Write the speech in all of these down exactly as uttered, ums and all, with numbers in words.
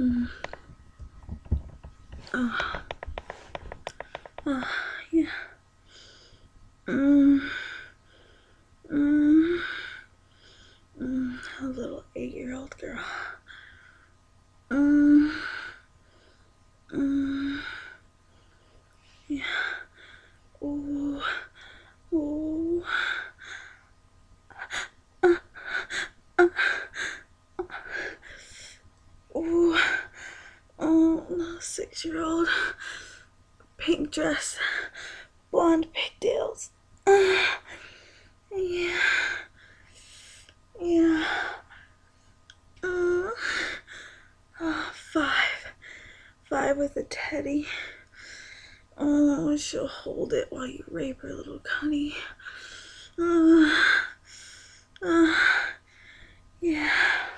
Mm. Oh. Oh, yeah. Mm. Mm. Mm. A little eight-year-old girl. Mm. Mm. Yeah. Ooh. Ooh. Uh. Uh. Ooh. Oh, no, six-year-old. Pink dress. Blonde pigtails. Uh. Yeah. Yeah. Uh. Oh, five. Five with a teddy. Oh, she'll hold it while you rape her, little cunny. Uh, uh, yeah.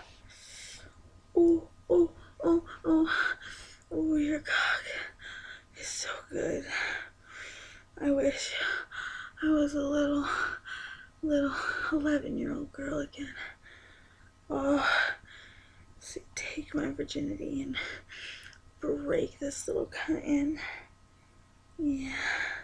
Oh, oh, oh, oh. Oh, your cock is so good. I wish I was a little, little eleven-year-old girl again. Oh, so take my virginity and break this little cunt in. Yeah.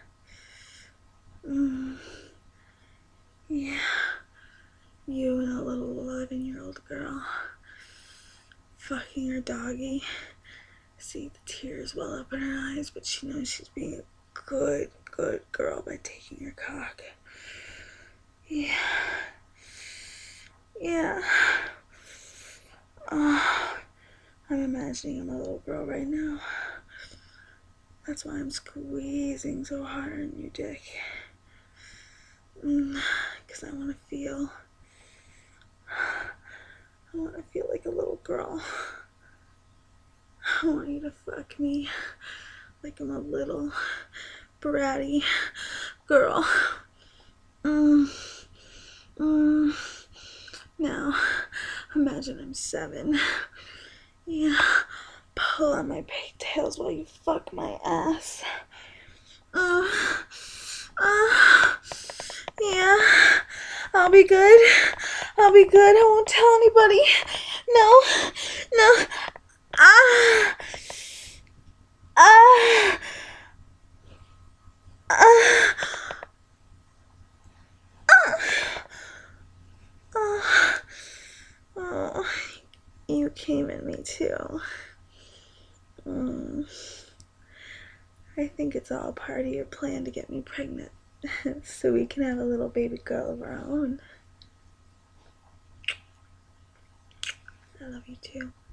Mm. Yeah. You and a little eleven-year-old girl fucking her doggy. See the tears well up in her eyes, but she knows she's being a good, good girl by taking her cock. Yeah. Yeah. Oh, I'm imagining I'm a little girl right now. That's why I'm squeezing so hard on your dick. Mm, Cause I want to feel, I want to feel like a little girl. I want you to fuck me like I'm a little bratty girl. Mm, mm. Now, imagine I'm seven. Yeah, pull on my pigtails while you fuck my ass. Uh, uh, yeah, I'll be good. I'll be good. I won't tell anybody. No, no. Ah, ah, ah. Oh, oh, you came at me too. Mm. I think it's all part of your plan to get me pregnant so we can have a little baby girl of our own. I love you too.